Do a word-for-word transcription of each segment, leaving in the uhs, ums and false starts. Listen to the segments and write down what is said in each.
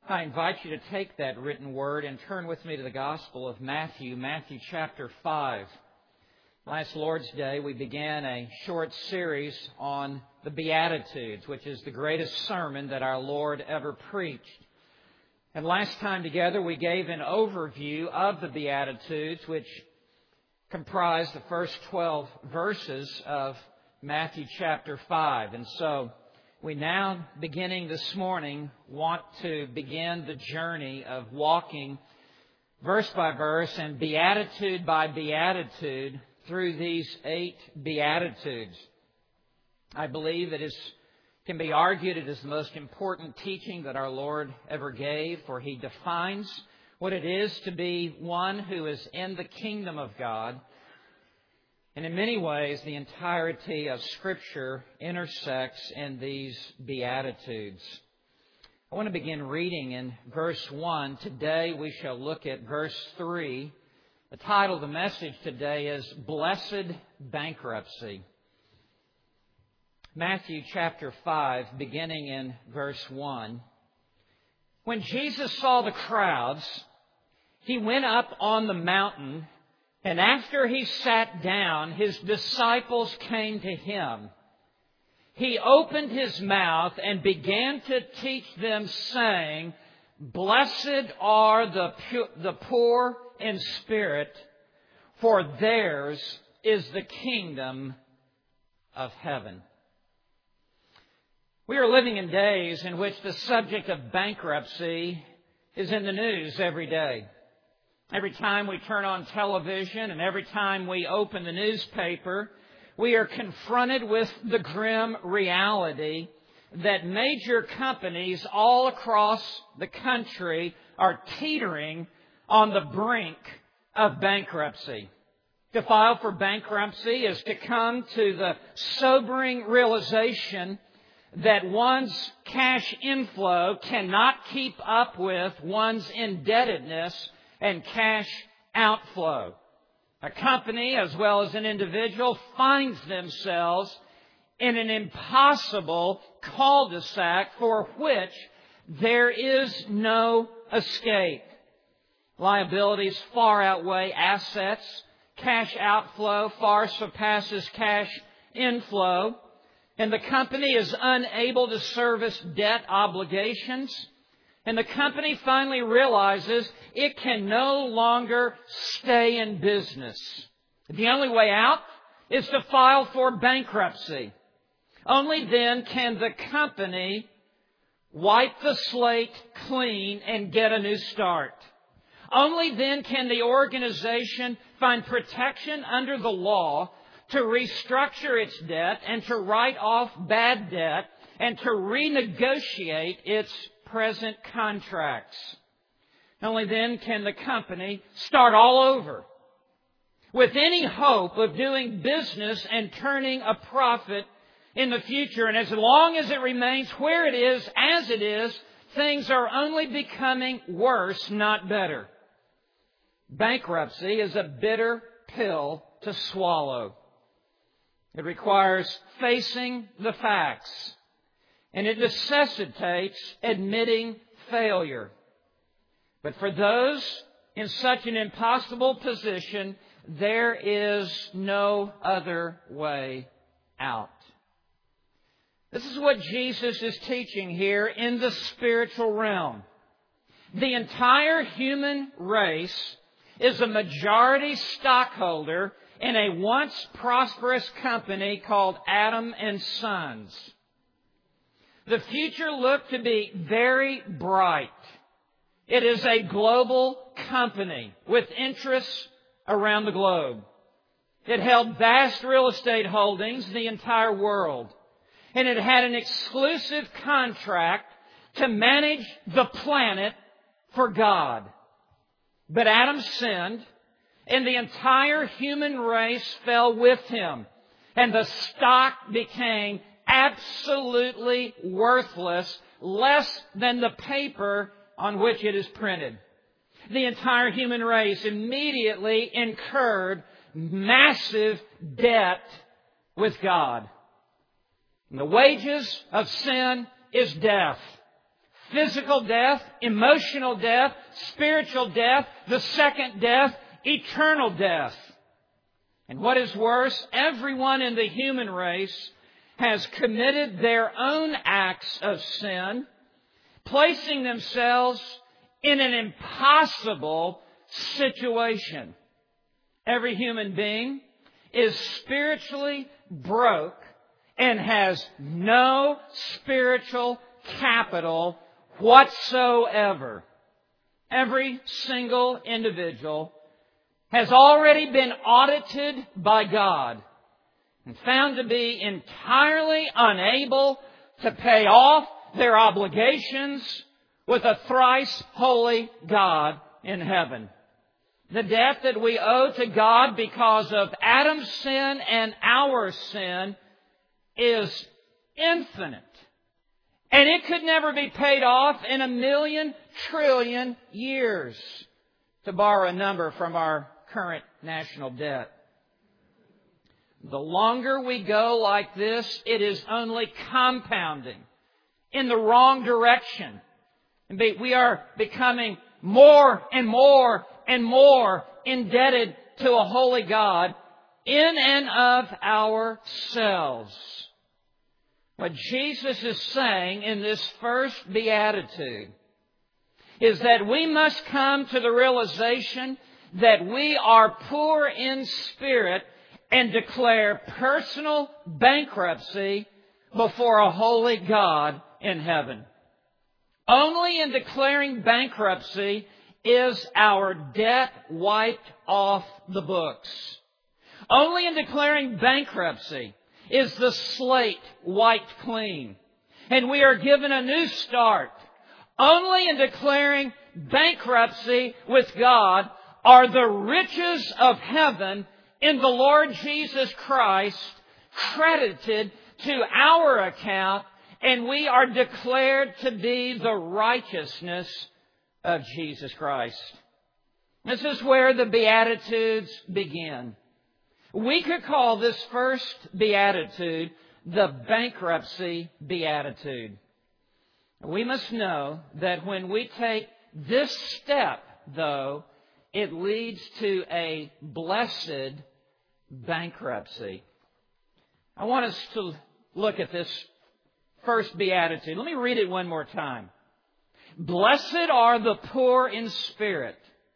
I invite you to take that written word and turn with me to the Gospel of Matthew, Matthew chapter five. Last Lord's Day, we began a short series on the Beatitudes, which is the greatest sermon that our Lord ever preached. And last time together, we gave an overview of the Beatitudes, which comprise the first twelve verses of Matthew chapter five. And so, we now, beginning this morning, want to begin the journey of walking verse by verse and beatitude by beatitude through these eight Beatitudes. I believe it is, can be argued it is the most important teaching that our Lord ever gave, for He defines what it is to be one who is in the kingdom of God. And in many ways, the entirety of Scripture intersects in these Beatitudes. I want to begin reading in verse one. Today we shall look at verse three. The title of the message today is Blessed Bankruptcy. Matthew chapter five, beginning in verse one. When Jesus saw the crowds, He went up on the mountain, and after He sat down, His disciples came to Him. He opened His mouth and began to teach them, saying, Blessed are the pu- the poor in spirit, for theirs is the kingdom of heaven. We are living in days in which the subject of bankruptcy is in the news every day. Every time we turn on television and every time we open the newspaper, we are confronted with the grim reality that major companies all across the country are teetering on the brink of bankruptcy. To file for bankruptcy is to come to the sobering realization that one's cash inflow cannot keep up with one's indebtedness and cash outflow. A company, as well as an individual, finds themselves in an impossible cul-de-sac for which there is no escape. Liabilities far outweigh assets. Cash outflow far surpasses cash inflow. And the company is unable to service debt obligations. And the company finally realizes it can no longer stay in business. The only way out is to file for bankruptcy. Only then can the company wipe the slate clean and get a new start. Only then can the organization find protection under the law to restructure its debt and to write off bad debt and to renegotiate its present contracts. Only then can the company start all over with any hope of doing business and turning a profit in the future. And as long as it remains where it is, as it is, things are only becoming worse, not better. Bankruptcy is a bitter pill to swallow. It requires facing the facts. And it necessitates admitting failure. But for those in such an impossible position, there is no other way out. This is what Jesus is teaching here in the spiritual realm. The entire human race is a majority stockholder in a once prosperous company called Adam and Sons. The future looked to be very bright. It is a global company with interests around the globe. It held vast real estate holdings in the entire world. And it had an exclusive contract to manage the planet for God. But Adam sinned, and the entire human race fell with him. And the stock became absolutely worthless, less than the paper on which it is printed. The entire human race immediately incurred massive debt with God. And the wages of sin is death. physical death, emotional death, spiritual death, the second death, eternal death. And what is worse, everyone in the human race has committed their own acts of sin, placing themselves in an impossible situation. Every human being is spiritually broke and has no spiritual capital whatsoever. Every single individual has already been audited by God and found to be entirely unable to pay off their obligations with a thrice holy God in heaven. The debt that we owe to God because of Adam's sin and our sin is infinite. And it could never be paid off in a million trillion years, to borrow a number from our current national debt. The longer we go like this, it is only compounding in the wrong direction. And we are becoming more and more and more indebted to a holy God in and of ourselves. What Jesus is saying in this first beatitude is that we must come to the realization that we are poor in spirit and declare personal bankruptcy before a holy God in heaven. Only in declaring bankruptcy is our debt wiped off the books. Only in declaring bankruptcy is the slate wiped clean, and we are given a new start. Only in declaring bankruptcy with God are the riches of heaven in the Lord Jesus Christ credited to our account, and we are declared to be the righteousness of Jesus Christ. This is where the Beatitudes begin. We could call this first Beatitude the bankruptcy Beatitude. We must know that when we take this step, though, it leads to a blessed bankruptcy. I want us to look at this first Beatitude. Let me read it one more time. Blessed are the poor in spirit,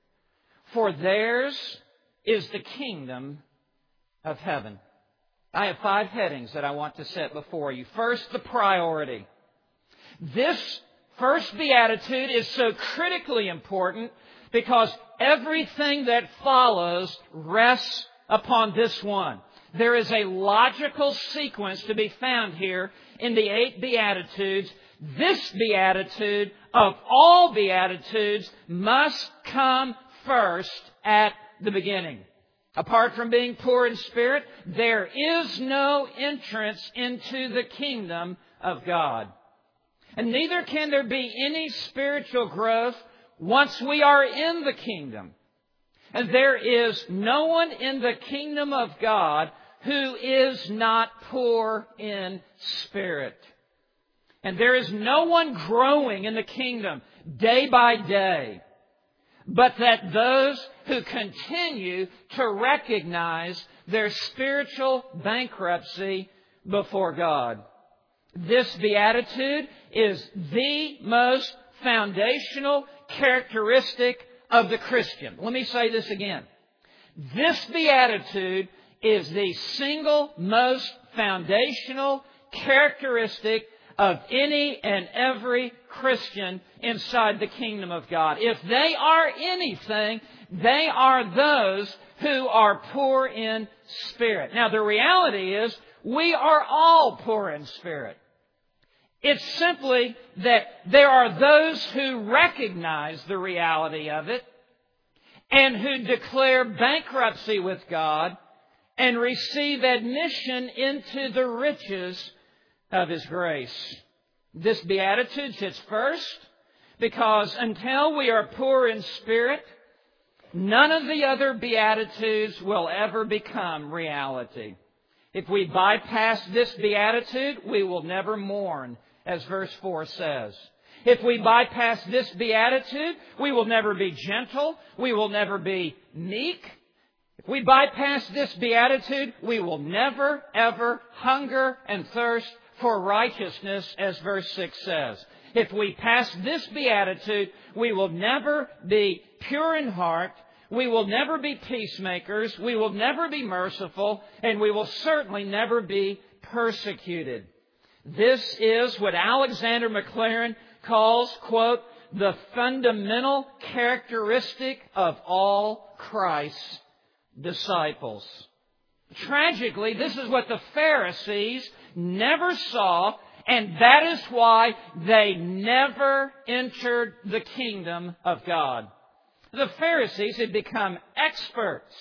for theirs is the kingdom of heaven. I have five headings that I want to set before you. First, the priority. This first Beatitude is so critically important because everything that follows rests upon this one. There is a logical sequence to be found here in the eight Beatitudes. This Beatitude of all Beatitudes must come first at the beginning. Apart from being poor in spirit, there is no entrance into the kingdom of God. And neither can there be any spiritual growth once we are in the kingdom. And there is no one in the kingdom of God who is not poor in spirit. And there is no one growing in the kingdom day by day, but that those who continue to recognize their spiritual bankruptcy before God. This beatitude is the most foundational characteristic of the Christian. Let me say this again. This beatitude is the single most foundational characteristic of any and every Christian inside the kingdom of God. If they are anything, they are those who are poor in spirit. Now, the reality is we are all poor in spirit. It's simply that there are those who recognize the reality of it and who declare bankruptcy with God and receive admission into the riches of His grace. This beatitude sits first because until we are poor in spirit, none of the other beatitudes will ever become reality. If we bypass this beatitude, we will never mourn, as verse four says. If we bypass this beatitude, we will never be gentle. We will never be meek. If we bypass this beatitude, we will never, ever hunger and thirst for righteousness, as verse six says. If we pass this beatitude, we will never be pure in heart. We will never be peacemakers. We will never be merciful. And we will certainly never be persecuted. This is what Alexander Maclaren calls, quote, the fundamental characteristic of all Christ's disciples. Tragically, this is what the Pharisees never saw, and that is why they never entered the kingdom of God. The Pharisees had become experts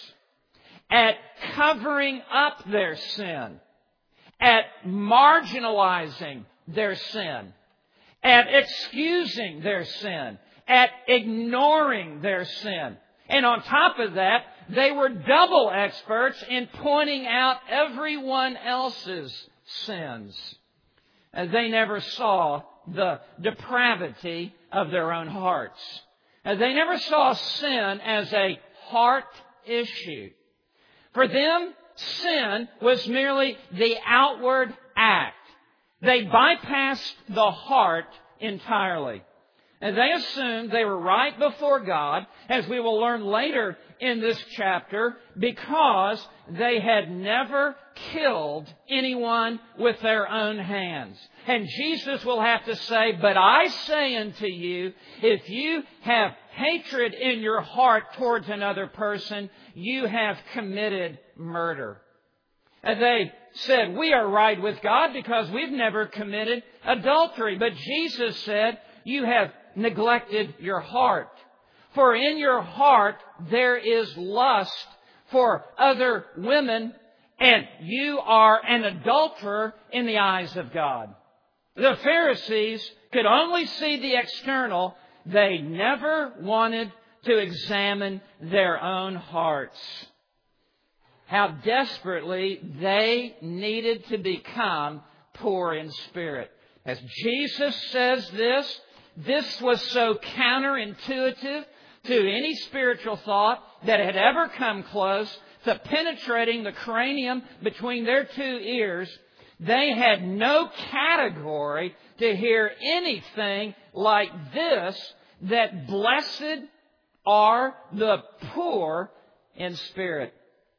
at covering up their sin, at marginalizing their sin, at excusing their sin, at ignoring their sin. And on top of that, they were double experts in pointing out everyone else's sins. And they never saw the depravity of their own hearts. And they never saw sin as a heart issue. For them, sin was merely the outward act. They bypassed the heart entirely. And they assumed they were right before God, as we will learn later in this chapter, because they had never killed anyone with their own hands. And Jesus will have to say, but I say unto you, if you have hatred in your heart towards another person, you have committed murder. And they said, we are right with God because we've never committed adultery. But Jesus said, you have neglected your heart. For in your heart there is lust for other women, and you are an adulterer in the eyes of God. The Pharisees could only see the external. They never wanted to examine their own hearts. How desperately they needed to become poor in spirit. As Jesus says this, this was so counterintuitive to any spiritual thought that had ever come close to penetrating the cranium between their two ears. They had no category to hear anything like this, that blessed are the poor in spirit.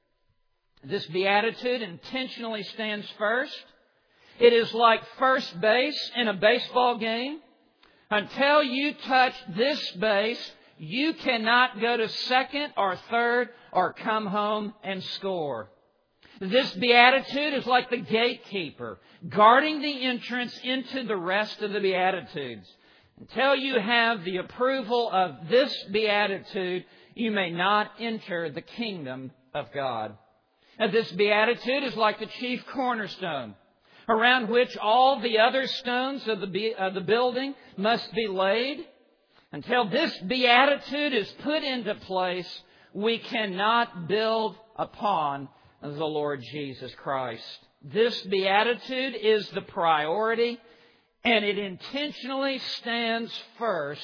This beatitude intentionally stands first. It is like first base in a baseball game. Until you touch this base, you cannot go to second or third or come home and score. This beatitude is like the gatekeeper guarding the entrance into the rest of the beatitudes. Until you have the approval of this beatitude, you may not enter the kingdom of God. Now, this beatitude is like the chief cornerstone, around which all the other stones of the, of the building must be laid. Until this beatitude is put into place, we cannot build upon the Lord Jesus Christ. This beatitude is the priority, and it intentionally stands first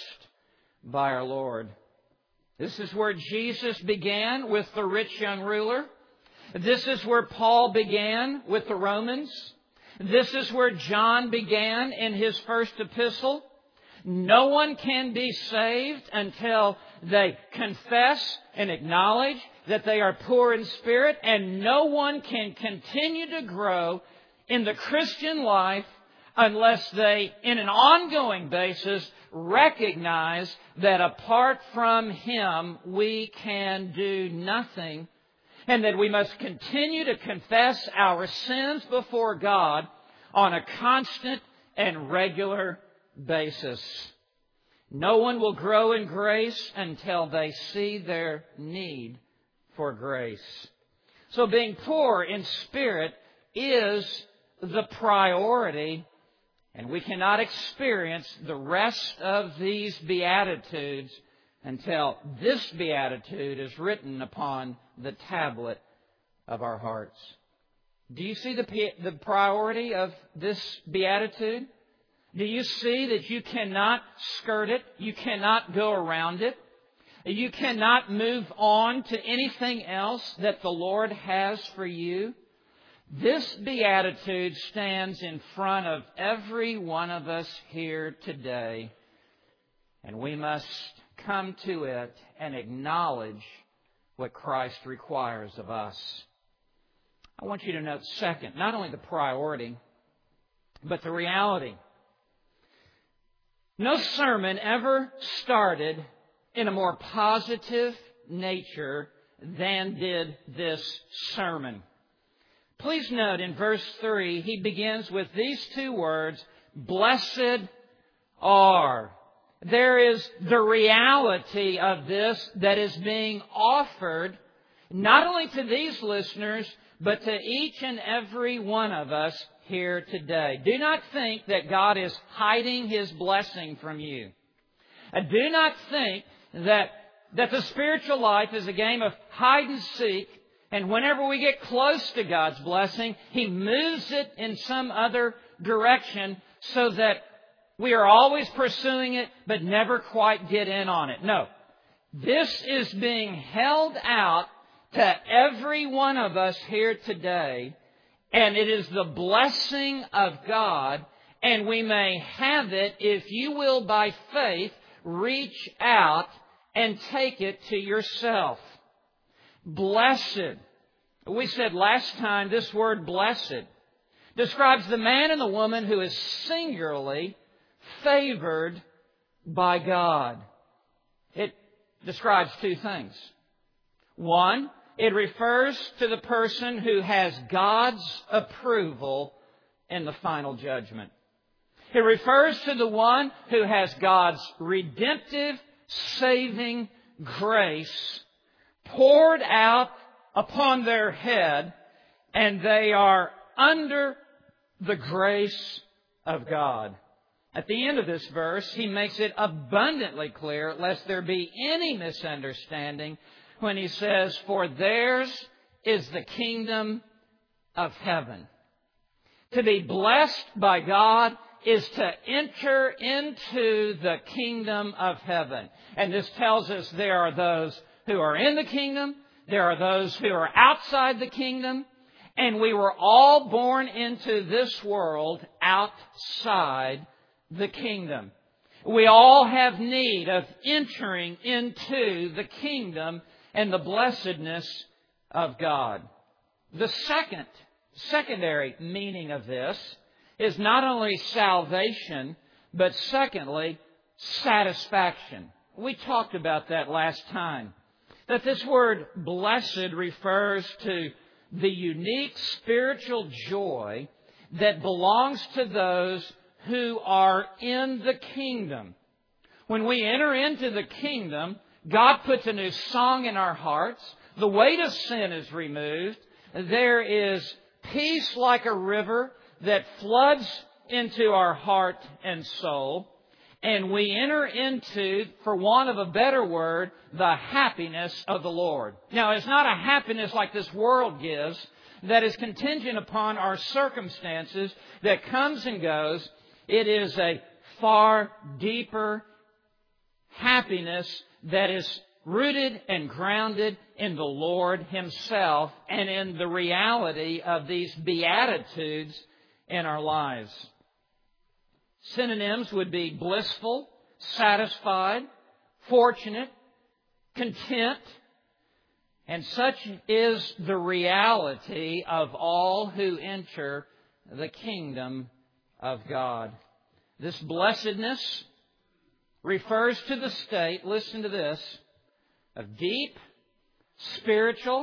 by our Lord. This is where Jesus began with the rich young ruler. This is where Paul began with the Romans. This is where John began in his first epistle. No one can be saved until they confess and acknowledge that they are poor in spirit, and no one can continue to grow in the Christian life unless they, in an ongoing basis, recognize that apart from Him we can do nothing, and that we must continue to confess our sins before God on a constant and regular basis. No one will grow in grace until they see their need for grace. So being poor in spirit is the priority, and we cannot experience the rest of these Beatitudes until this Beatitude is written upon the tablet of our hearts. Do you see the, the priority of this Beatitude? Do you see that you cannot skirt it? You cannot go around it? You cannot move on to anything else that the Lord has for you? This beatitude stands in front of every one of us here today, and we must come to it and acknowledge what Christ requires of us. I want you to note, second, not only the priority, but the reality. No sermon ever started in a more positive nature than did this sermon. Please note in verse three, he begins with these two words, blessed are. There is the reality of this that is being offered not only to these listeners, but to each and every one of us here today. Do not think that God is hiding His blessing from you. Do not think that, that the spiritual life is a game of hide and seek, and whenever we get close to God's blessing, He moves it in some other direction so that we are always pursuing it but never quite get in on it. No. This is being held out to every one of us here today, and it is the blessing of God, and we may have it, if you will, by faith, reach out and take it to yourself. Blessed. We said last time this word blessed describes the man and the woman who is singularly favored by God. It describes two things. One, it refers to the person who has God's approval in the final judgment. It refers to the one who has God's redemptive, saving grace poured out upon their head, and they are under the grace of God. At the end of this verse, he makes it abundantly clear, lest there be any misunderstanding, when he says, for theirs is the kingdom of heaven. To be blessed by God is to enter into the kingdom of heaven. And this tells us there are those who are in the kingdom, there are those who are outside the kingdom, and we were all born into this world outside the kingdom. We all have need of entering into the kingdom and the blessedness of God. The second, secondary meaning of this is not only salvation, but secondly, satisfaction. We talked about that last time. That this word blessed refers to the unique spiritual joy that belongs to those who are in the kingdom. When we enter into the kingdom, God puts a new song in our hearts. The weight of sin is removed. There is peace like a river that floods into our heart and soul. And we enter into, for want of a better word, the happiness of the Lord. Now, it's not a happiness like this world gives that is contingent upon our circumstances, that comes and goes. It is a far deeper happiness that is rooted and grounded in the Lord Himself and in the reality of these beatitudes in our lives. Synonyms would be blissful, satisfied, fortunate, content, and such is the reality of all who enter the kingdom of God. This blessedness refers to the state, listen to this, of deep, spiritual,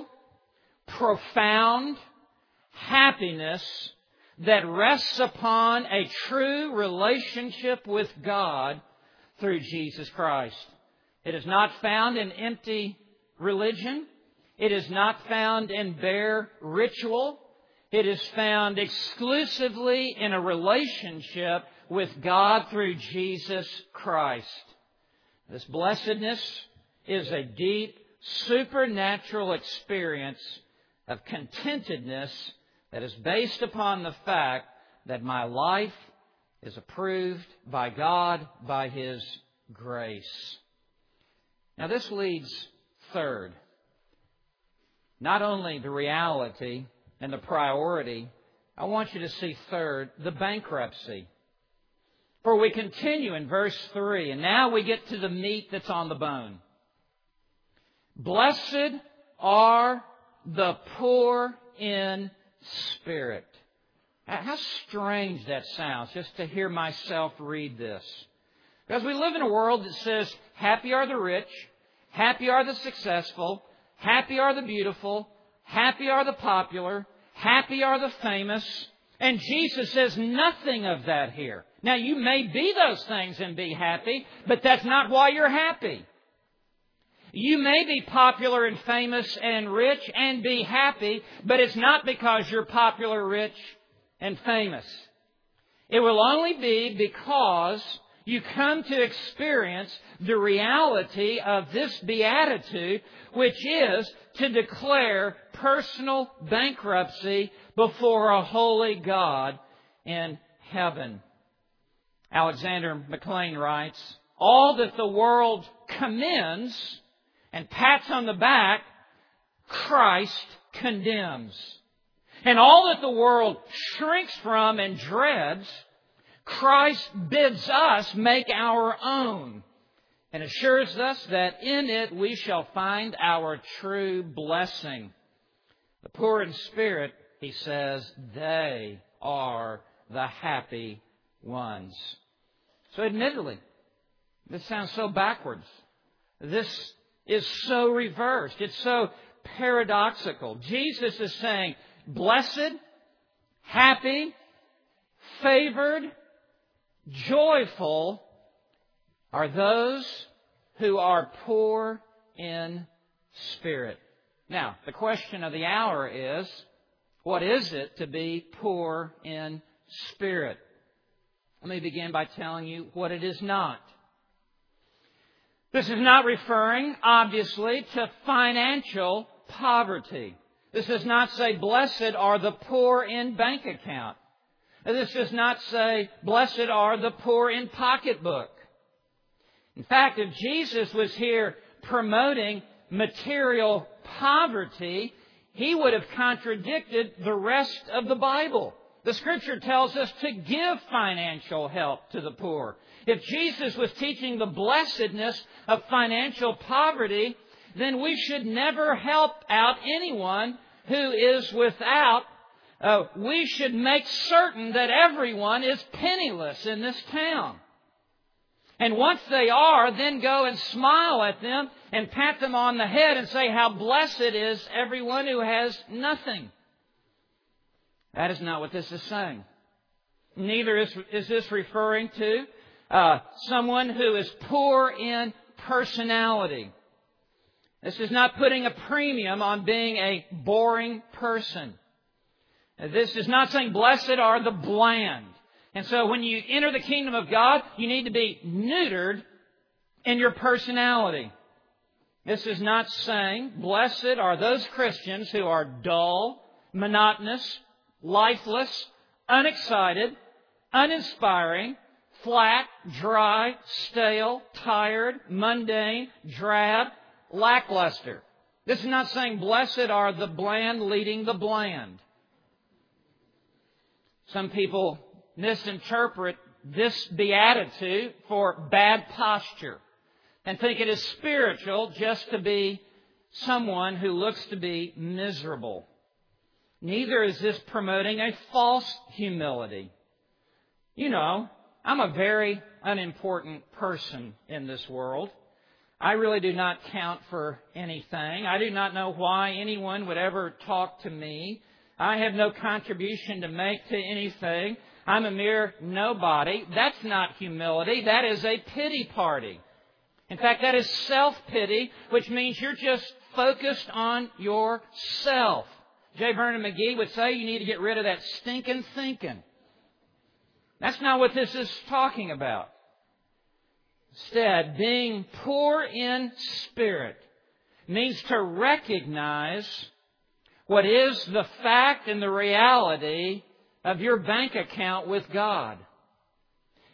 profound happiness that rests upon a true relationship with God through Jesus Christ. It is not found in empty religion. It is not found in bare ritual. It is found exclusively in a relationship with God through Jesus Christ. This blessedness is a deep, supernatural experience of contentedness that is based upon the fact that my life is approved by God by His grace. Now this leads third. Not only the reality and the priority, I want you to see third, the bankruptcy. For we continue in verse three, and now we get to the meat that's on the bone. Blessed are the poor in spirit. How strange that sounds, just to hear myself read this. Because we live in a world that says, happy are the rich, happy are the successful, happy are the beautiful, happy are the popular, happy are the famous. And Jesus says nothing of that here. Now, you may be those things and be happy, but that's not why you're happy. You may be popular and famous and rich and be happy, but it's not because you're popular, rich, and famous. It will only be because you come to experience the reality of this beatitude, which is to declare personal bankruptcy before a holy God in heaven. Alexander McLean writes, all that the world commends and pats on the back, Christ condemns. And all that the world shrinks from and dreads, Christ bids us make our own and assures us that in it we shall find our true blessing. The poor in spirit, he says, they are the happy ones. So admittedly, this sounds so backwards. This is so reversed. It's so paradoxical. Jesus is saying, blessed, happy, favored, joyful are those who are poor in spirit. Now, the question of the hour is, what is it to be poor in spirit? Let me begin by telling you what it is not. This is not referring, obviously, to financial poverty. This does not say, blessed are the poor in bank account. This does not say, blessed are the poor in pocketbook. In fact, if Jesus was here promoting material poverty, He would have contradicted the rest of the Bible. The Scripture tells us to give financial help to the poor. If Jesus was teaching the blessedness of financial poverty, then we should never help out anyone who is without. Uh, we should make certain that everyone is penniless in this town. And once they are, then go and smile at them and pat them on the head and say how blessed is everyone who has nothing. That is not what this is saying. Neither is, is this referring to uh, someone who is poor in personality. This is not putting a premium on being a boring person. This is not saying blessed are the bland. And so when you enter the kingdom of God, you need to be neutered in your personality. This is not saying blessed are those Christians who are dull, monotonous, lifeless, unexcited, uninspiring, flat, dry, stale, tired, mundane, drab, lackluster. This is not saying blessed are the bland leading the bland. Some people misinterpret this beatitude for bad posture and think it is spiritual just to be someone who looks to be miserable. Neither is this promoting a false humility. You know, I'm a very unimportant person in this world. I really do not count for anything. I do not know why anyone would ever talk to me. I have no contribution to make to anything. I'm a mere nobody. That's not humility. That is a pity party. In fact, that is self-pity, which means you're just focused on yourself. J. Vernon McGee would say you need to get rid of that stinking thinking. That's not what this is talking about. Instead, being poor in spirit means to recognize what is the fact and the reality of your bank account with God.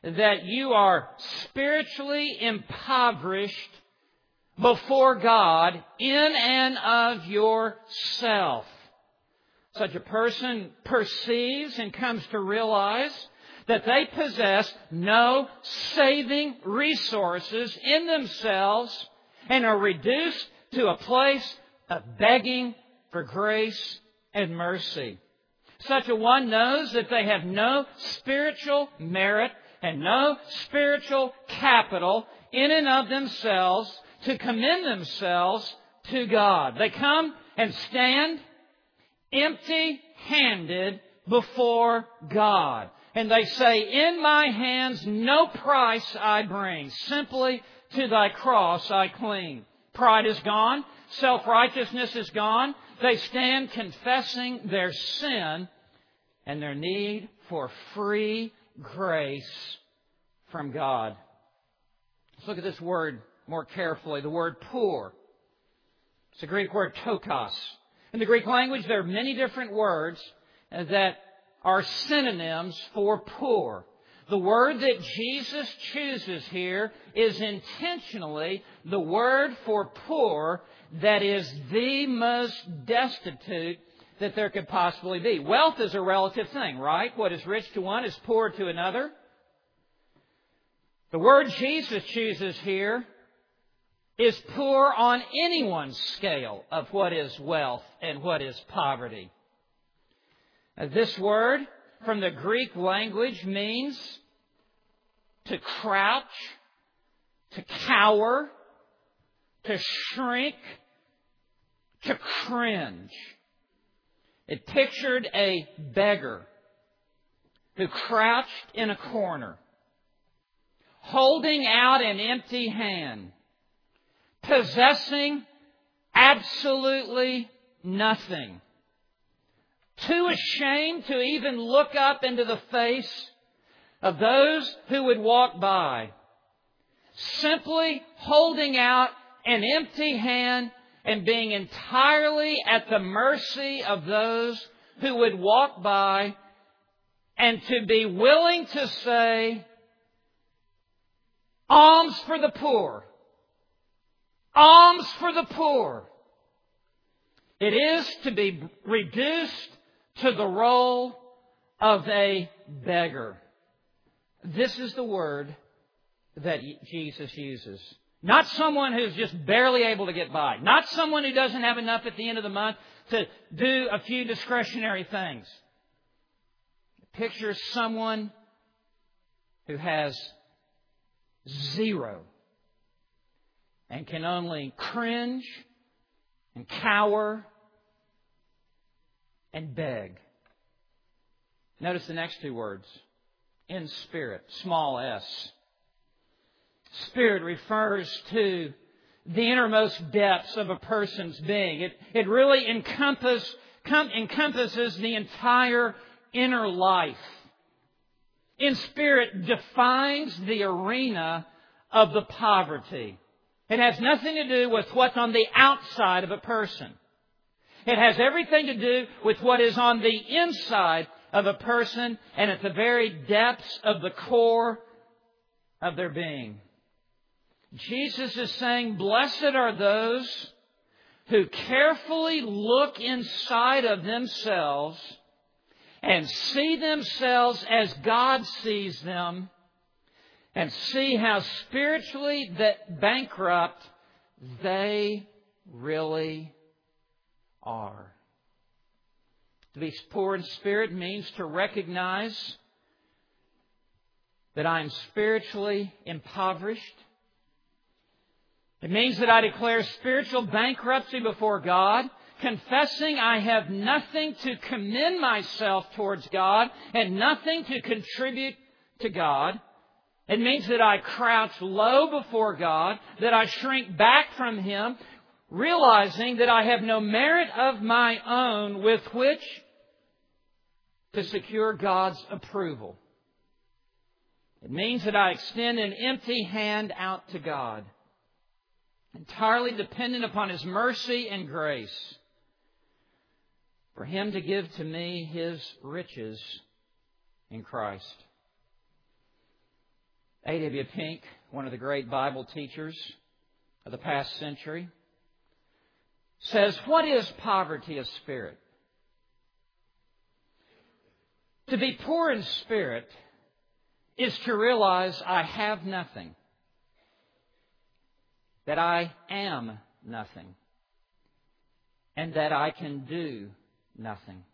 that you are spiritually impoverished before God in and of yourself. Such a person perceives and comes to realize that they possess no saving resources in themselves and are reduced to a place of begging for grace and mercy. Such a one knows that they have no spiritual merit and no spiritual capital in and of themselves to commend themselves to God. They come and stand empty-handed before God. And they say, in my hands no price I bring, simply to thy cross I cling. Pride is gone. Self-righteousness is gone. They stand confessing their sin and their need for free grace from God. Let's look at this word more carefully. The word poor. It's the Greek word tokos. In the Greek language, there are many different words that are synonyms for poor. The word that Jesus chooses here is intentionally the word for poor that is the most destitute that there could possibly be. Wealth is a relative thing, right? What is rich to one is poor to another. The word Jesus chooses here is poor on anyone's scale of what is wealth and what is poverty. Now, this word from the Greek language means to crouch, to cower, to shrink, to cringe. It pictured a beggar who crouched in a corner, holding out an empty hand, possessing absolutely nothing, too ashamed to even look up into the face of those who would walk by, simply holding out an empty hand and being entirely at the mercy of those who would walk by, and to be willing to say, alms for the poor. Alms for the poor. It is to be reduced to the role of a beggar. This is the word that Jesus uses. Not someone who's just barely able to get by. Not someone who doesn't have enough at the end of the month to do a few discretionary things. Picture someone who has zero and can only cringe and cower and beg. Notice the next two words. In spirit, small s. Spirit refers to the innermost depths of a person's being. It, it really encompass, com, encompasses the entire inner life. In spirit defines the arena of the poverty. It has nothing to do with what's on the outside of a person. It has everything to do with what is on the inside of a person and at the very depths of the core of their being. Jesus is saying, blessed are those who carefully look inside of themselves and see themselves as God sees them, and see how spiritually that bankrupt they really are. To be poor in spirit means to recognize that I am spiritually impoverished. It means that I declare spiritual bankruptcy before God, confessing I have nothing to commend myself towards God and nothing to contribute to God. It means that I crouch low before God, that I shrink back from Him, realizing that I have no merit of my own with which to secure God's approval. It means that I extend an empty hand out to God, entirely dependent upon His mercy and grace, for Him to give to me His riches in Christ. A W Pink, one of the great Bible teachers of the past century, says, what is poverty of spirit? To be poor in spirit is to realize I have nothing, that I am nothing, and that I can do nothing,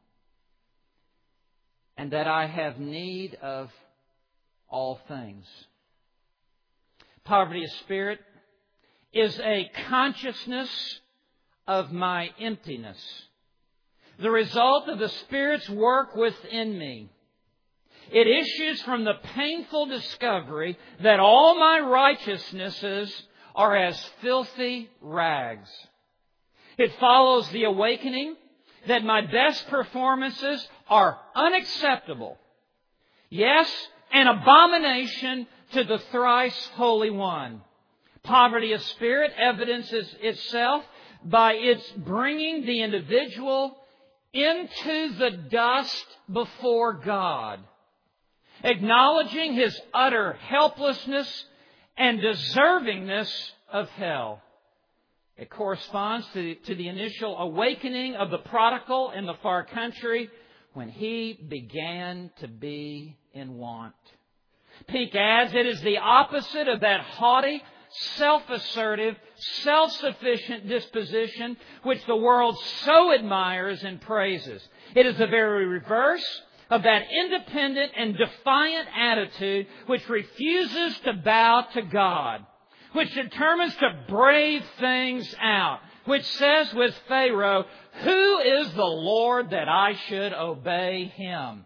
and that I have need of all things. Poverty of spirit is a consciousness of my emptiness, the result of the Spirit's work within me. It issues from the painful discovery that all my righteousnesses are as filthy rags. It follows the awakening that my best performances are unacceptable. Yes, an abomination to the thrice Holy One. Poverty of spirit evidences itself by its bringing the individual into the dust before God, acknowledging his utter helplessness and deservingness of hell. It corresponds to, to the initial awakening of the prodigal in the far country when he began to be in want. Pink adds, it is the opposite of that haughty, self-assertive, self-sufficient disposition which the world so admires and praises. It is the very reverse of that independent and defiant attitude which refuses to bow to God, which determines to brave things out, which says with Pharaoh, who is the Lord that I should obey him?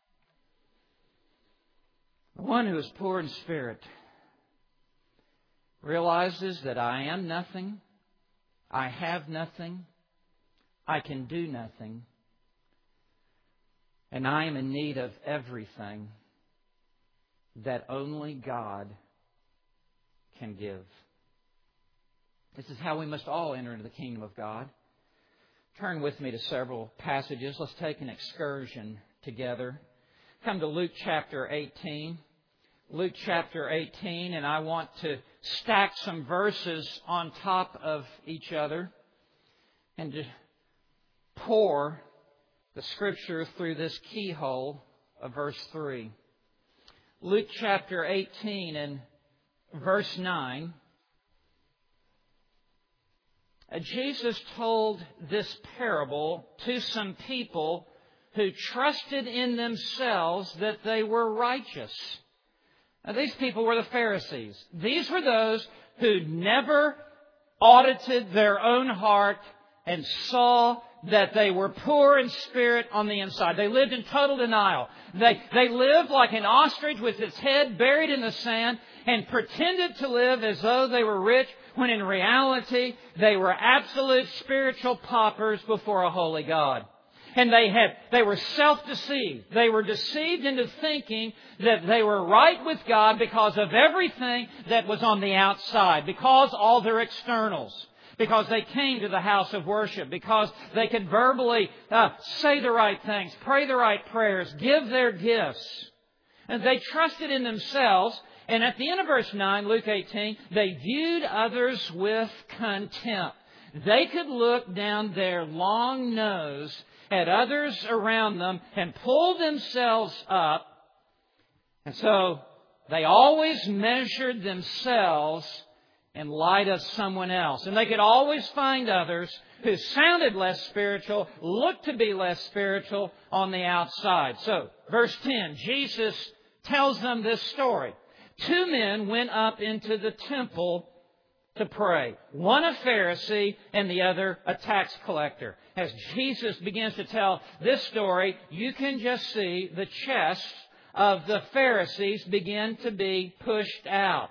The one who is poor in spirit realizes that I am nothing, I have nothing, I can do nothing, and I am in need of everything that only God can give. This is how we must all enter into the kingdom of God. Turn with me to several passages. Let's take an excursion together. Come to Luke chapter eighteen. Luke chapter eighteen, and I want to stack some verses on top of each other and to pour the Scripture through this keyhole of verse three. Luke chapter eighteen and verse nine. Jesus told this parable to some people who trusted in themselves that they were righteous. Now, these people were the Pharisees. These were those who never audited their own heart and saw that they were poor in spirit on the inside. They lived in total denial. They, they lived like an ostrich with its head buried in the sand and pretended to live as though they were rich, when in reality they were absolute spiritual paupers before a holy God. And they had, they were self-deceived. They were deceived into thinking that they were right with God because of everything that was on the outside, because all their externals, because they came to the house of worship, because they could verbally uh, say the right things, pray the right prayers, give their gifts. And they trusted in themselves. And at the end of verse nine, Luke eighteen, they viewed others with contempt. They could look down their long nose at others around them and pull themselves up. And so they always measured themselves in light of someone else. And they could always find others who sounded less spiritual, looked to be less spiritual on the outside. So, verse ten, Jesus tells them this story. Two men went up into the temple to pray. One a Pharisee and the other a tax collector. As Jesus begins to tell this story, you can just see the chests of the Pharisees begin to be pushed out.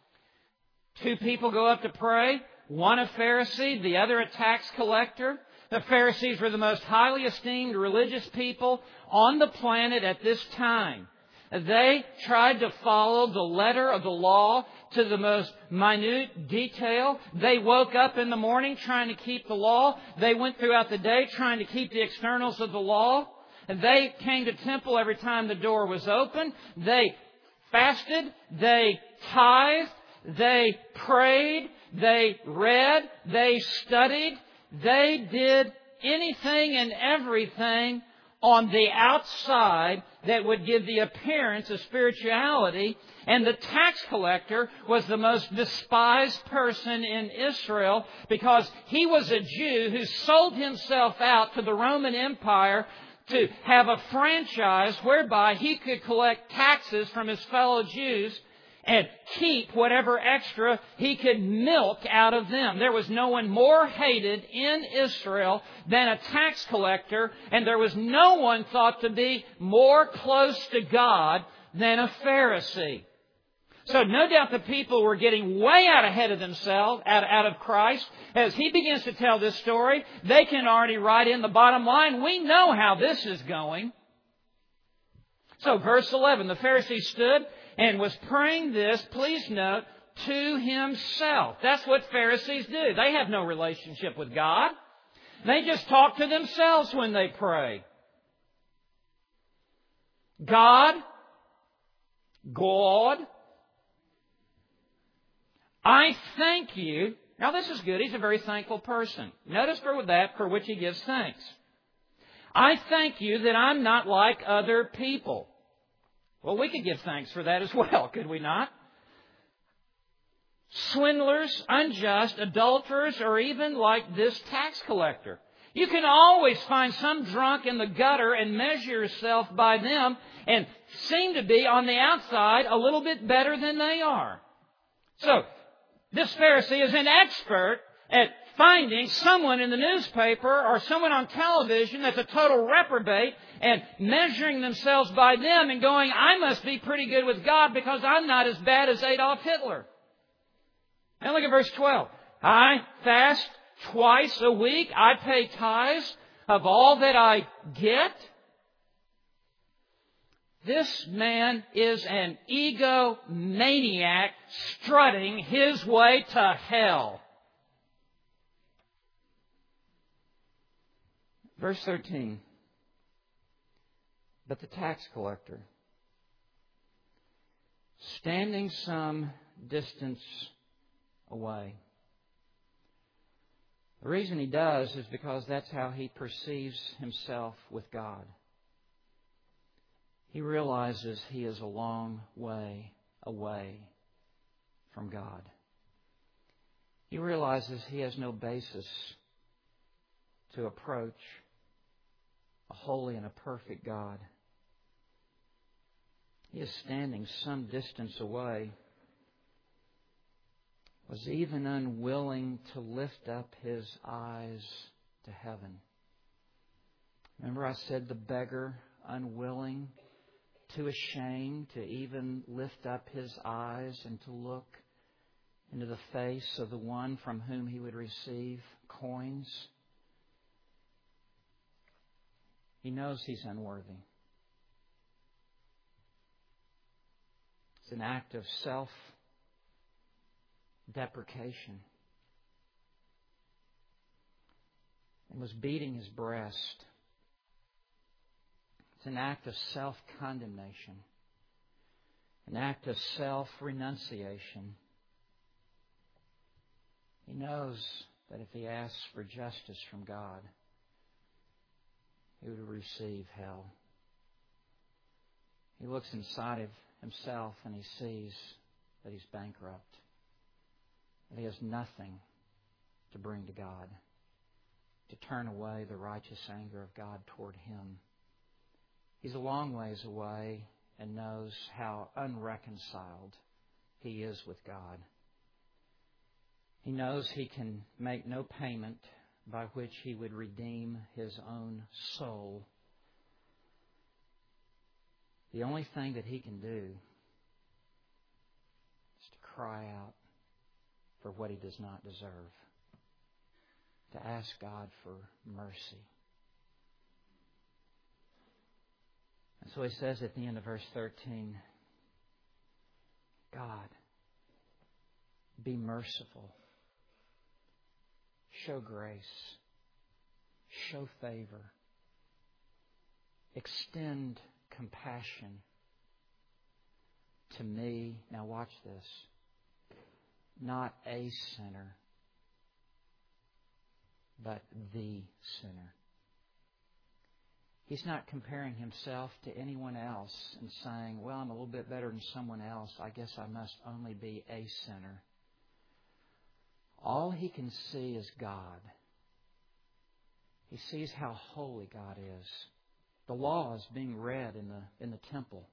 Two people go up to pray. One a Pharisee, the other a tax collector. The Pharisees were the most highly esteemed religious people on the planet at this time. They tried to follow the letter of the law to the most minute detail. They woke up in the morning trying to keep the law. They went throughout the day trying to keep the externals of the law. And they came to temple every time the door was open. They fasted, they tithed, they prayed, they read, they studied, they did anything and everything on the outside that would give the appearance of spirituality. And the tax collector was the most despised person in Israel because he was a Jew who sold himself out to the Roman Empire to have a franchise whereby he could collect taxes from his fellow Jews and keep whatever extra he could milk out of them. There was no one more hated in Israel than a tax collector, and there was no one thought to be more close to God than a Pharisee. So no doubt the people were getting way out ahead of themselves, out, out of Christ. As he begins to tell this story, they can already write in the bottom line, we know how this is going. So verse eleven, the Pharisee stood and was praying this, please note, to himself. That's what Pharisees do. They have no relationship with God. They just talk to themselves when they pray. God, God, I thank you. Now this is good. He's a very thankful person. Notice for that for which he gives thanks. I thank you that I'm not like other people. Well, we could give thanks for that as well, could we not? Swindlers, unjust, adulterers, or even like this tax collector. You can always find some drunk in the gutter and measure yourself by them and seem to be on the outside a little bit better than they are. So, this Pharisee is an expert at finding someone in the newspaper or someone on television that's a total reprobate and measuring themselves by them and going, I must be pretty good with God because I'm not as bad as Adolf Hitler. Now look at verse twelve. I fast twice a week. I pay tithes of all that I get. This man is an egomaniac strutting his way to hell. Verse thirteen. But the tax collector, standing some distance away. The reason he does is because that's how he perceives himself with God. He realizes he is a long way away from God. He realizes he has no basis to approach a holy and a perfect God. He is standing some distance away, was even unwilling to lift up his eyes to heaven. Remember I said the beggar, unwilling, too ashamed to even lift up his eyes and to look into the face of the one from whom he would receive coins. He knows he's unworthy. It's an act of self-deprecation. And was beating his breast. It's an act of self-condemnation. An act of self-renunciation. He knows that if he asks for justice from God, he would receive hell. He looks inside of himself and he sees that he's bankrupt. That he has nothing to bring to God, to turn away the righteous anger of God toward him. He's a long ways away and knows how unreconciled he is with God. He knows he can make no payment by which he would redeem his own soul. The only thing that he can do is to cry out for what he does not deserve, to ask God for mercy. And so he says at the end of verse thirteen, God, be merciful. Show grace. Show favor. Extend compassion. to me, now watch this, not a sinner, but the sinner. He's not comparing Himself to anyone else and saying, well, I'm a little bit better than someone else. I guess I must only be a sinner. All He can see is God. He sees how holy God is. The law is being read in the, in the temple.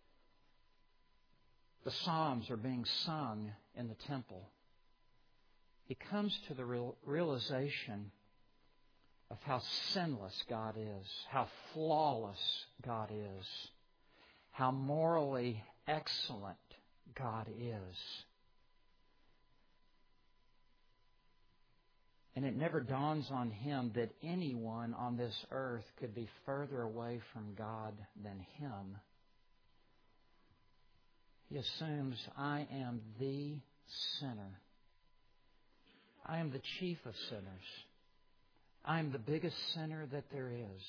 The Psalms are being sung in the temple. He comes to the real, realization of how sinless God is, how flawless God is, how morally excellent God is. And it never dawns on him that anyone on this earth could be further away from God than him. He assumes, I am the sinner. I am the chief of sinners. I am the biggest sinner that there is.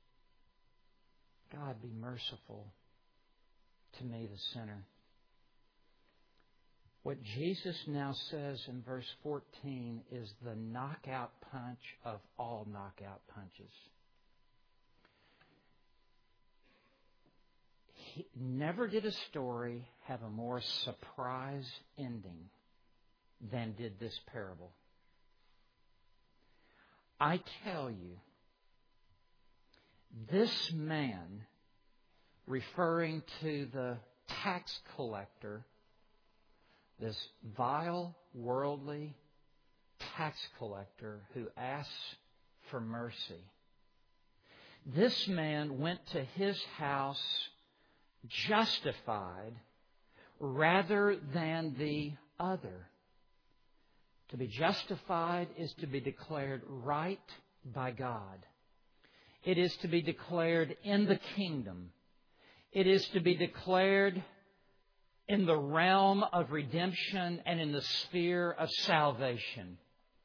God, be merciful to me, the sinner. What Jesus now says in verse fourteen is the knockout punch of all knockout punches. He, never did a story have a more surprise ending than did this parable. I tell you, this man, referring to the tax collector, this vile, worldly tax collector who asks for mercy, this man went to his house justified rather than the other. To be justified is to be declared right by God. It is to be declared in the kingdom. It is to be declared in the realm of redemption and in the sphere of salvation.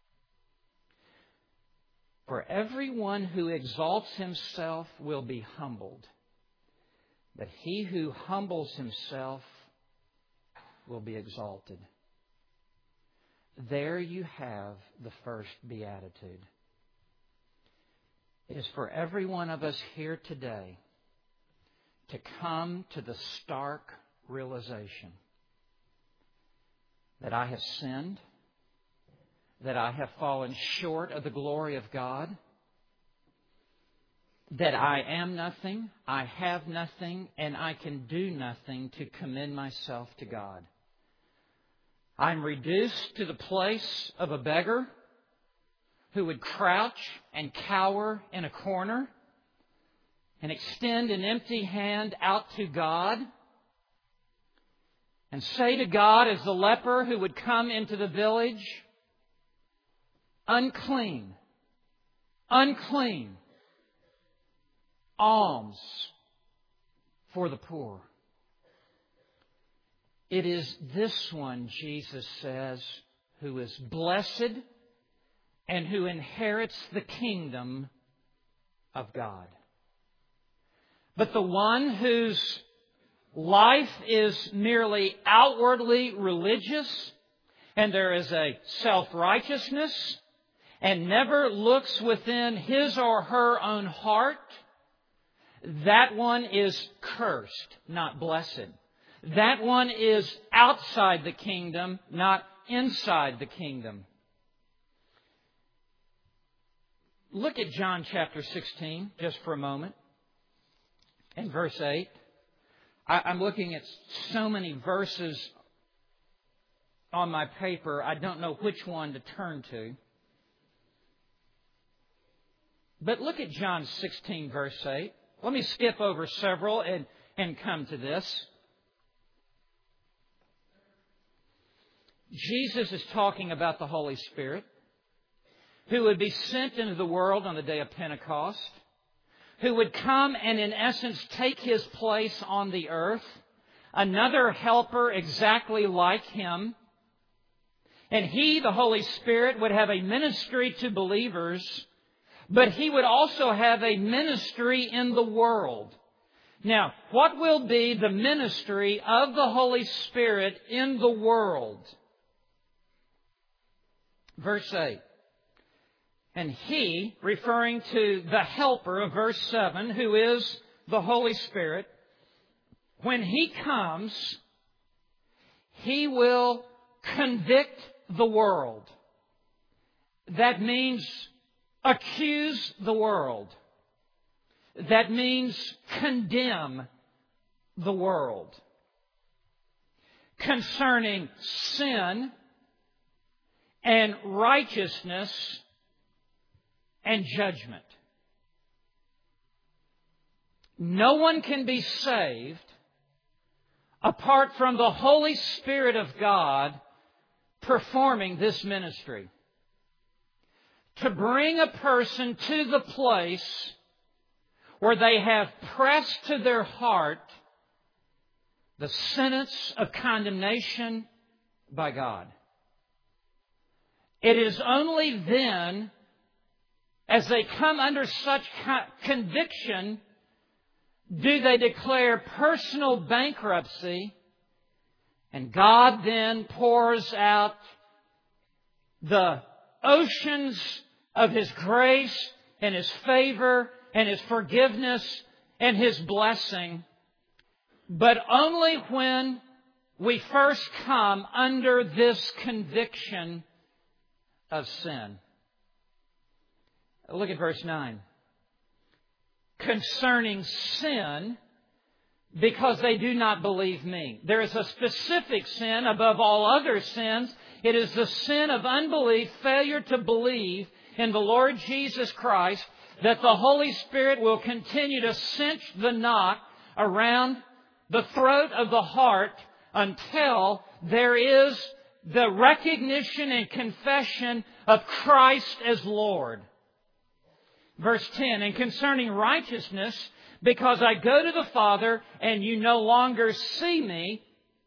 For everyone who exalts himself will be humbled, but he who humbles himself will be exalted. There you have the first beatitude. It is for every one of us here today to come to the stark realization that I have sinned, that I have fallen short of the glory of God, that I am nothing, I have nothing, and I can do nothing to commend myself to God. I'm reduced to the place of a beggar who would crouch and cower in a corner and extend an empty hand out to God and say to God, as the leper who would come into the village, unclean, unclean, alms for the poor. It is this one, Jesus says, who is blessed and who inherits the kingdom of God. But the one whose life is merely outwardly religious, and there is a self-righteousness, and never looks within his or her own heart, that one is cursed, not blessed. That one is outside the kingdom, not inside the kingdom. Look at John chapter sixteen just for a moment. In verse eight. I'm looking at so many verses on my paper, I don't know which one to turn to. But look at John sixteen, verse eight. Let me skip over several and, and come to this. Jesus is talking about the Holy Spirit, who would be sent into the world on the day of Pentecost, who would come and in essence take His place on the earth, another helper exactly like Him. And He, the Holy Spirit, would have a ministry to believers, but He would also have a ministry in the world. Now, what will be the ministry of the Holy Spirit in the world? Verse eight. And He, referring to the Helper of verse seven, who is the Holy Spirit, when He comes, He will convict the world. That means accuse the world. That means condemn the world concerning sin and righteousness and judgment. No one can be saved apart from the Holy Spirit of God performing this ministry. To bring a person to the place where they have pressed to their heart the sentence of condemnation by God. It is only then, as they come under such conviction, do they declare personal bankruptcy, and God then pours out the oceans of His grace and His favor and His forgiveness and His blessing, but only when we first come under this conviction of sin. Look at verse nine. Concerning sin, because they do not believe me. There is a specific sin above all other sins. It is the sin of unbelief, failure to believe in the Lord Jesus Christ, that the Holy Spirit will continue to cinch the knot around the throat of the heart until there is the recognition and confession of Christ as Lord. Verse ten, and concerning righteousness, because I go to the Father and you no longer see me,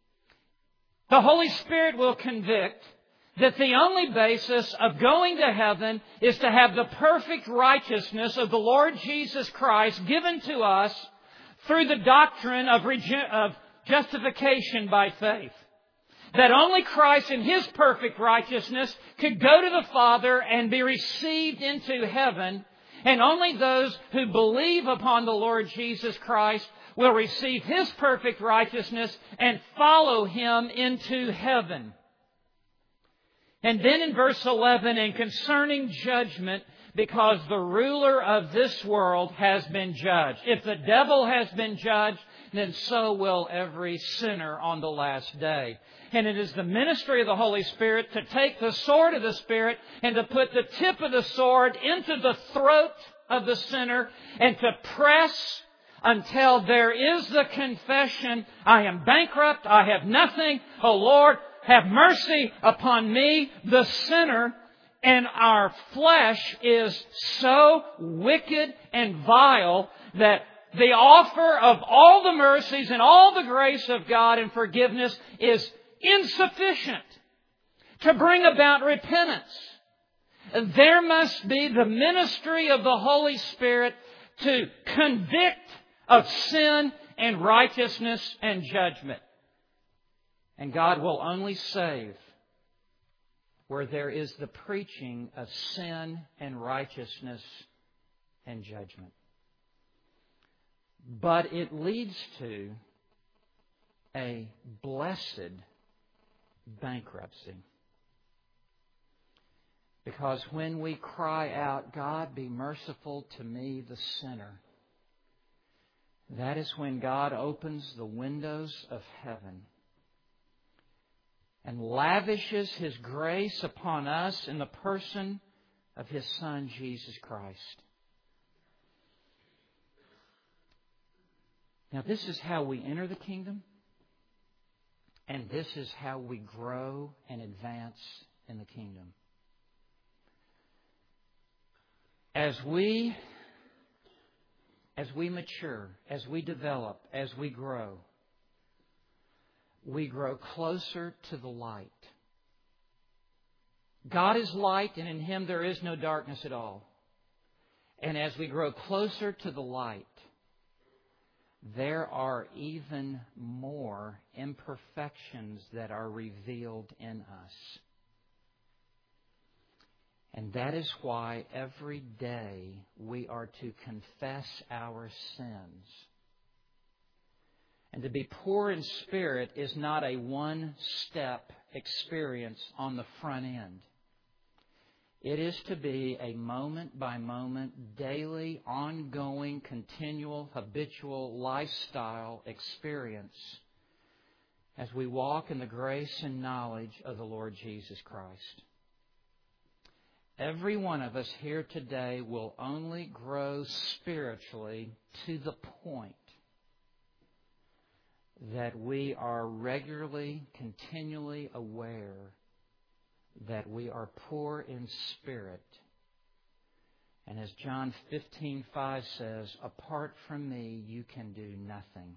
the Holy Spirit will convict that the only basis of going to heaven is to have the perfect righteousness of the Lord Jesus Christ given to us through the doctrine of, rege- of justification by faith. That only Christ in His perfect righteousness could go to the Father and be received into heaven, and only those who believe upon the Lord Jesus Christ will receive His perfect righteousness and follow Him into heaven. And then in verse eleven, and concerning judgment, because the ruler of this world has been judged. If the devil has been judged, then so will every sinner on the last day. And it is the ministry of the Holy Spirit to take the sword of the Spirit and to put the tip of the sword into the throat of the sinner and to press until there is the confession, I am bankrupt, I have nothing, oh Lord, have mercy upon me, the sinner. And our flesh is so wicked and vile that the offer of all the mercies and all the grace of God and forgiveness is insufficient to bring about repentance. There must be the ministry of the Holy Spirit to convict of sin and righteousness and judgment. And God will only save where there is the preaching of sin and righteousness and judgment. But it leads to a blessed bankruptcy. Because when we cry out, God, be merciful to me, the sinner, that is when God opens the windows of heaven and lavishes His grace upon us in the person of His Son, Jesus Christ. Now, this is how we enter the kingdom, and this is how we grow and advance in the kingdom. As we, as we mature, as we develop, as we grow, we grow closer to the light. God is light, and in Him there is no darkness at all. And as we grow closer to the light, there are even more imperfections that are revealed in us. And that is why every day we are to confess our sins. And to be poor in spirit is not a one-step experience on the front end. It is to be a moment-by-moment, daily, ongoing, continual, habitual lifestyle experience as we walk in the grace and knowledge of the Lord Jesus Christ. Every one of us here today will only grow spiritually to the point that we are regularly, continually aware that we are poor in spirit. And as John fifteen five says, apart from me, you can do nothing.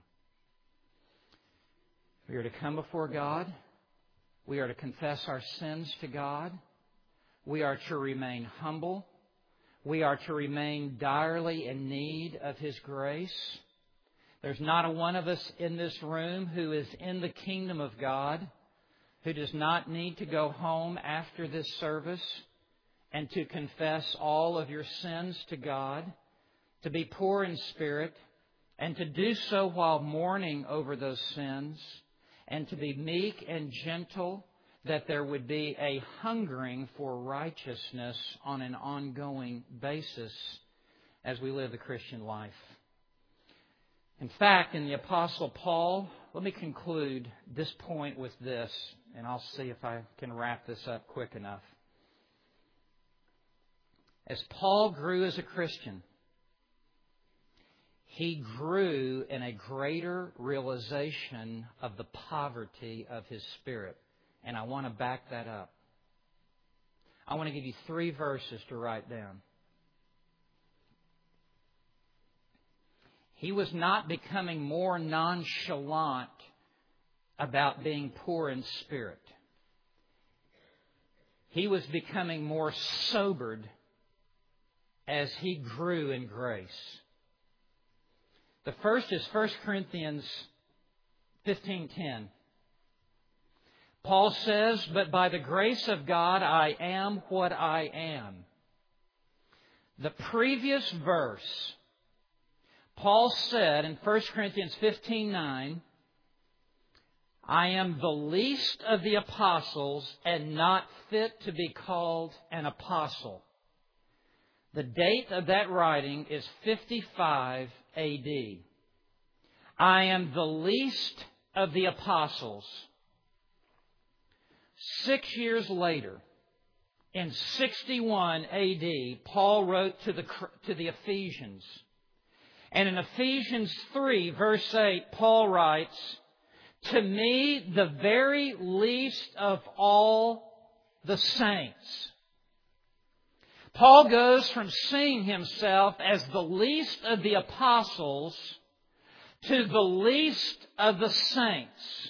We are to come before God. We are to confess our sins to God. We are to remain humble. We are to remain direly in need of His grace. There's not a one of us in this room who is in the kingdom of God who does not need to go home after this service and to confess all of your sins to God, to be poor in spirit, and to do so while mourning over those sins, and to be meek and gentle, that there would be a hungering for righteousness on an ongoing basis as we live the Christian life. In fact, in the Apostle Paul, let me conclude this point with this, and I'll see if I can wrap this up quick enough. As Paul grew as a Christian, he grew in a greater realization of the poverty of his spirit. And I want to back that up. I want to give you three verses to write down. He was not becoming more nonchalant about being poor in spirit. He was becoming more sobered as he grew in grace. The first is First Corinthians fifteen ten. Paul says, "But by the grace of God I am what I am." The previous verse, Paul said in First Corinthians fifteen nine, "I am the least of the apostles and not fit to be called an apostle." The date of that writing is fifty-five A D. I am the least of the apostles. Six years later, in sixty-one A D, Paul wrote to the, to the Ephesians. And in Ephesians three, verse eight, Paul writes, "To me, the very least of all the saints." Paul goes from seeing himself as the least of the apostles to the least of the saints.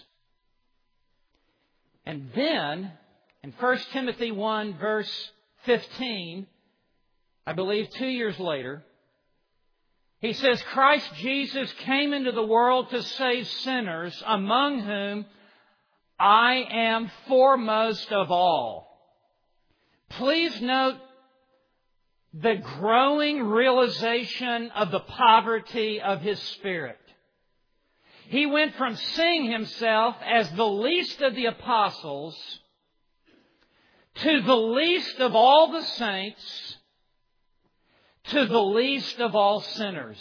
And then, in First Timothy one, verse fifteen, I believe two years later, he says, "Christ Jesus came into the world to save sinners, among whom I am foremost of all." Please note the growing realization of the poverty of his spirit. He went from seeing himself as the least of the apostles to the least of all the saints to the least of all sinners.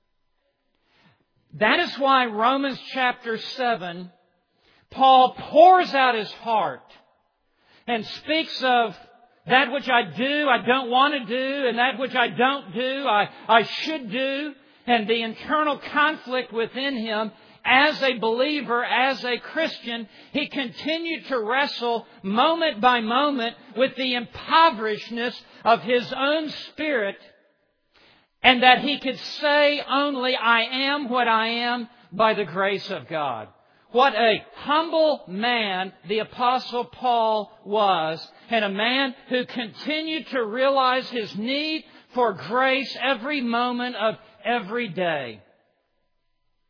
That is why Romans chapter seven, Paul pours out his heart and speaks of that which I do, I don't want to do, and that which I don't do, I, I should do, and the internal conflict within him. As a believer, as a Christian, he continued to wrestle moment by moment with the impoverishedness of his own spirit, and that he could say only, "I am what I am by the grace of God." What a humble man the Apostle Paul was, and a man who continued to realize his need for grace every moment of every day.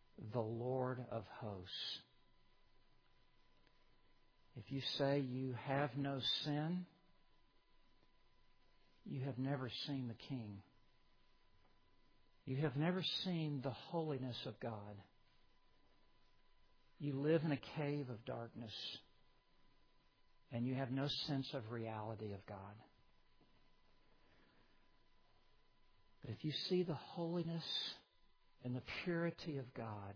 the Lord of hosts. If you say you have no sin, you have never seen the King. You have never seen the holiness of God. You live in a cave of darkness, and you have no sense of reality of God. But if you see the holiness and the purity of God,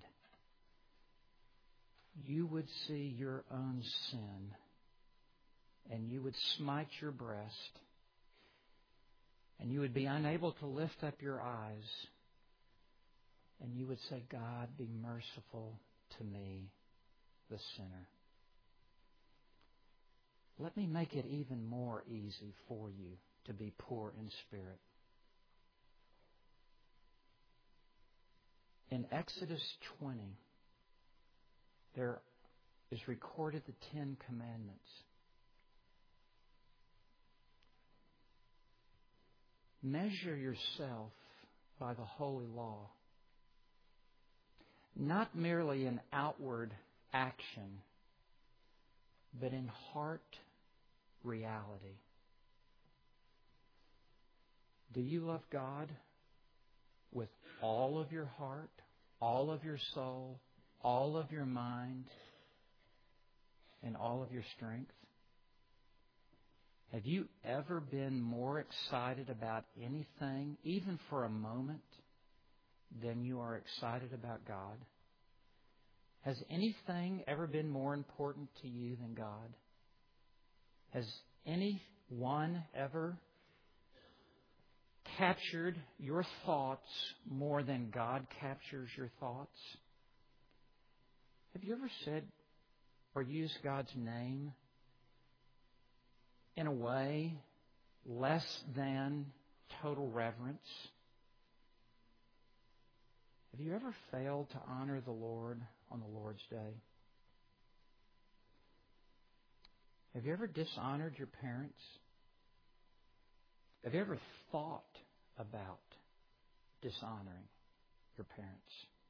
you would see your own sin, and you would smite your breast, and you would be unable to lift up your eyes, and you would say, God, be merciful to me, the sinner. Let me make it even more easy for you to be poor in spirit. In Exodus twenty, there is recorded the Ten Commandments. Measure yourself by the holy law, not merely in outward action, but in heart reality. Do you love God with all of your heart, all of your soul, all of your mind, and all of your strength? Have you ever been more excited about anything, even for a moment, than you are excited about God? Has anything ever been more important to you than God? Has anyone ever captured your thoughts more than God captures your thoughts? Have you ever said or used God's name in a way less than total reverence? Have you ever failed to honor the Lord on the Lord's Day? Have you ever dishonored your parents? Have you ever thought about dishonoring your parents?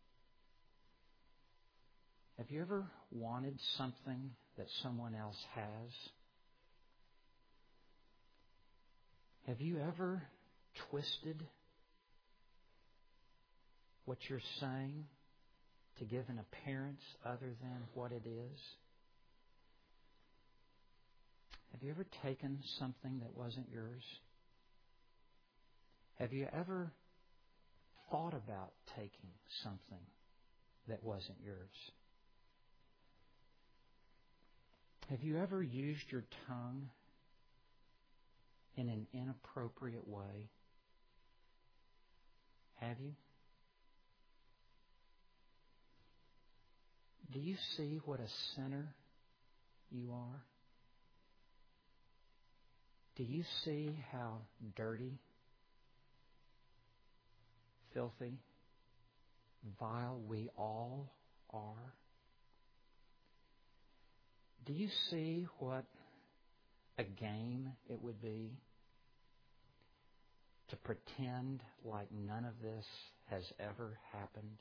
Have you ever wanted something that someone else has? Have you ever twisted what you're saying to give an appearance other than what it is? Have you ever taken something that wasn't yours? Have you ever thought about taking something that wasn't yours? Have you ever used your tongue in an inappropriate way? Have you? Do you see what a sinner you are? Do you see how dirty, filthy, vile we all are? Do you see what a game it would be to pretend like none of this has ever happened?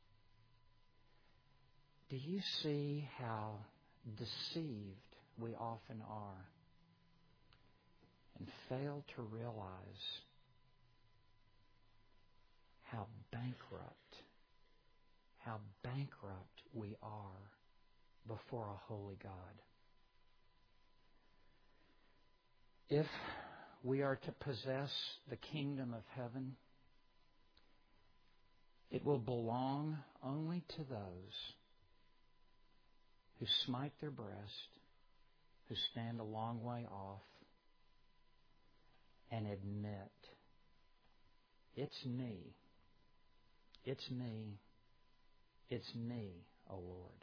Do you see how deceived we often are and fail to realize how bankrupt, how bankrupt we are before a holy God? If we are to possess the kingdom of heaven, it will belong only to those who smite their breast, who stand a long way off, and admit, it's me, it's me, it's me, O Lord.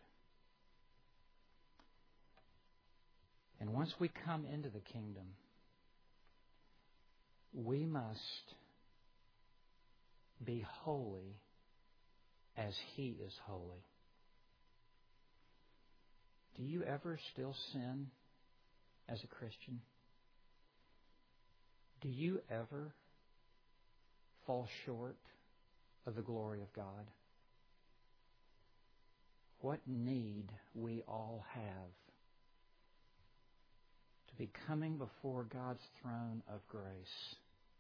And once we come into the kingdom, we must be holy as He is holy. Do you ever still sin as a Christian? Do you ever fall short of the glory of God? what need we all have to be coming before God's throne of grace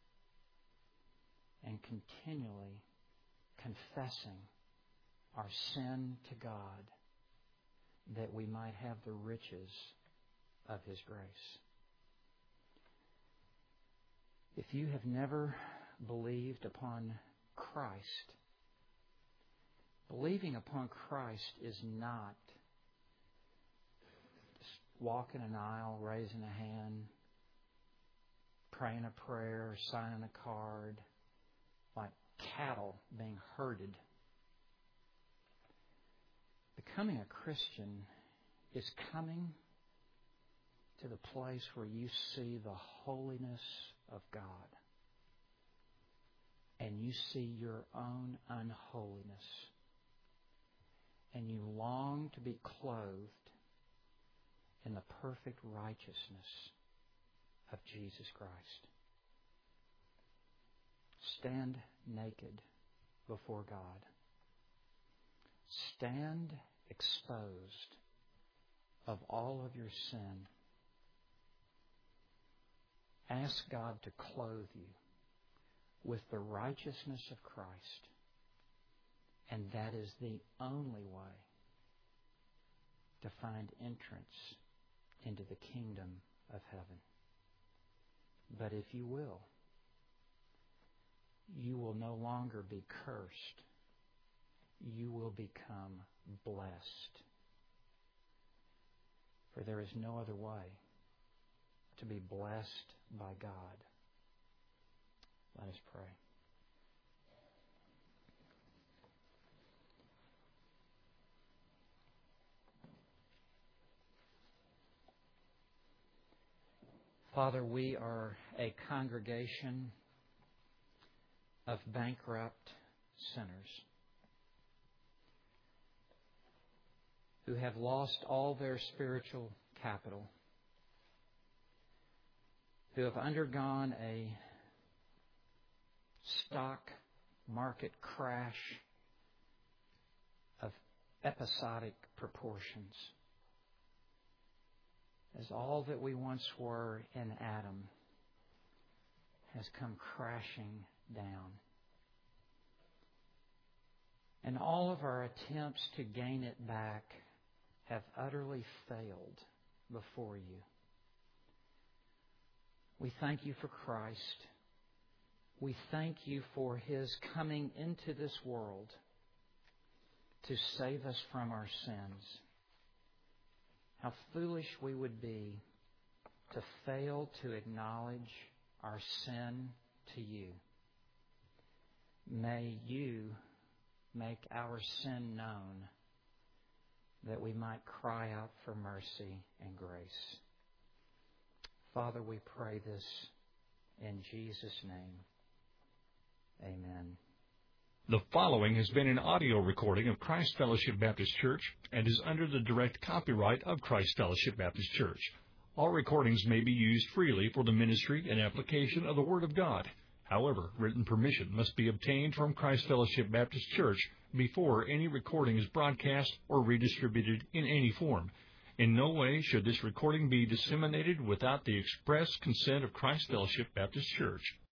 and continually confessing our sin to God, that we might have the riches of His grace. If you have never believed upon Christ, believing upon Christ is not just walking an aisle, raising a hand, praying a prayer, signing a card, like cattle being herded. Becoming a Christian is coming to the place where you see the holiness of God and you see your own unholiness and you long to be clothed in the perfect righteousness of Jesus Christ. Stand naked before God. Stand exposed of all of your sin. Ask God to clothe you with the righteousness of Christ. And that is the only way to find entrance into the kingdom of heaven. But if you will, you will no longer be cursed. You will become blessed. For there is no other way to be blessed by God. Let us pray. Father, we are a congregation of bankrupt sinners who have lost all their spiritual capital, who have undergone a stock market crash of episodic proportions, as all that we once were in Adam has come crashing down. And all of our attempts to gain it back have utterly failed before you. We thank you for Christ. We thank you for His coming into this world to save us from our sins. How foolish we would be to fail to acknowledge our sin to you. May you make our sin known, that we might cry out for mercy and grace. Father, we pray this in Jesus' name. Amen. The following has been an audio recording of Christ Fellowship Baptist Church and is under the direct copyright of Christ Fellowship Baptist Church. All recordings may be used freely for the ministry and application of the Word of God. However, written permission must be obtained from Christ Fellowship Baptist Church before any recording is broadcast or redistributed in any form. In no way should this recording be disseminated without the express consent of Christ Fellowship Baptist Church.